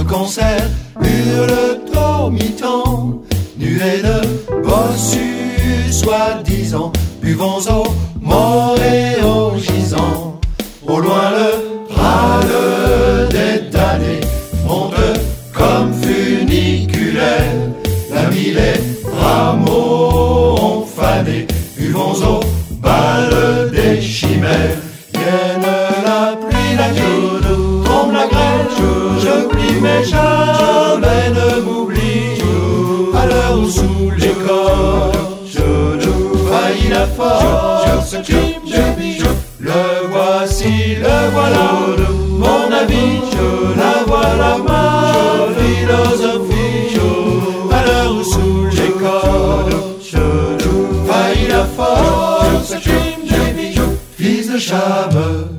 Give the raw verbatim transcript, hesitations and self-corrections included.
concert hurle au mi-temps, nuée de bossus soi-disant, buvons au mort et au gisant. Au loin le râle des damnés monte comme funiculaire, la mille et rameaux ont fané, buvons au bal des chimères. Vienne la pluie, la gueule, tombe la grêle, je plie mes jamais ne m'oublie, à l'heure où sous les cordes faillit la force, le voici, le voilà, mon avis, la voilà ma philosophie, à l'heure où sous les cordes faillit la force, fils de Chame.